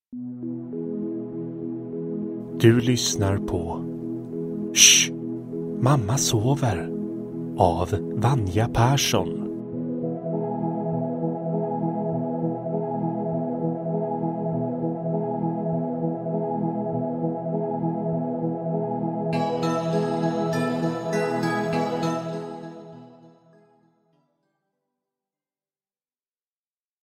Du lyssnar på Shh, mamma sover av Vanja Persson.